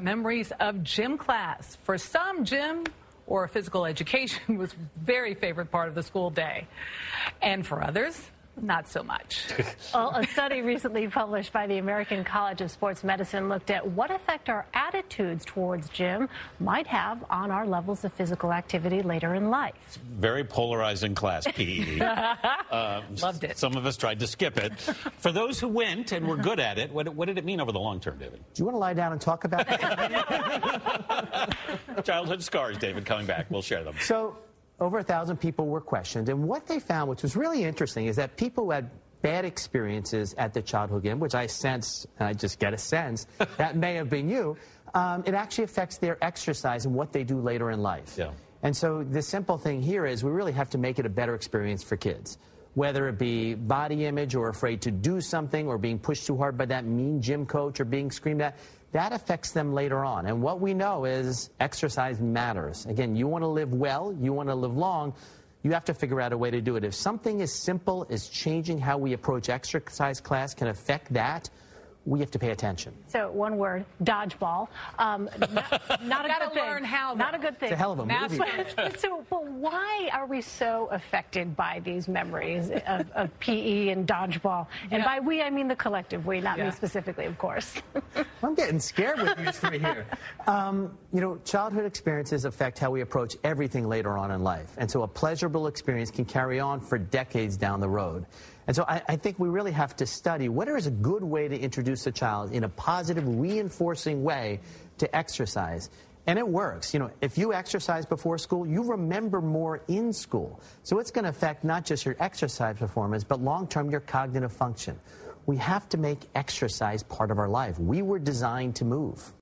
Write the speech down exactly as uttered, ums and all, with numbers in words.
memories of gym class. For some, gym or physical education was a very favorite part of the school day. And for others, not so much. Well, a study recently published by the American College of Sports Medicine looked at what effect our attitudes towards gym might have on our levels of physical activity later in life. Very polarizing class, P E. uh, Loved it. Some of us tried to skip it. For those who went and were good at it, what, what did it mean over the long term, David? Do you want to lie down and talk about it? Childhood scars, David, coming back. We'll share them. So, over a thousand people were questioned, and what they found, which was really interesting, is that people who had bad experiences at the childhood gym, which I sense, and I just get a sense, that may have been you, um, it actually affects their exercise and what they do later in life. Yeah. And so the simple thing here is we really have to make it a better experience for kids. Whether it be body image or afraid to do something or being pushed too hard by that mean gym coach or being screamed at, that affects them later on. And what we know is exercise matters. Again, you want to live well, you want to live long, you have to figure out a way to do it. If something as simple as changing how we approach exercise class can affect that, we have to pay attention. So one word, dodgeball. Um, not, not a Gotta good thing. learn how, Not though. a good thing. It's a hell of a movie. But, so, but why are we so affected by these memories of, of P E and dodgeball? And Yeah. by we, I mean the collective we, not Yeah. me specifically, of course. I'm getting scared with you three here. Um, you know, childhood experiences affect how we approach everything later on in life. And so a pleasurable experience can carry on for decades down the road. And so I, I think we really have to study what is a good way to introduce a child in a positive, reinforcing way to exercise. And it works. You know, if you exercise before school, you remember more in school. So it's going to affect not just your exercise performance, but long-term your cognitive function. We have to make exercise part of our life. We were designed to move.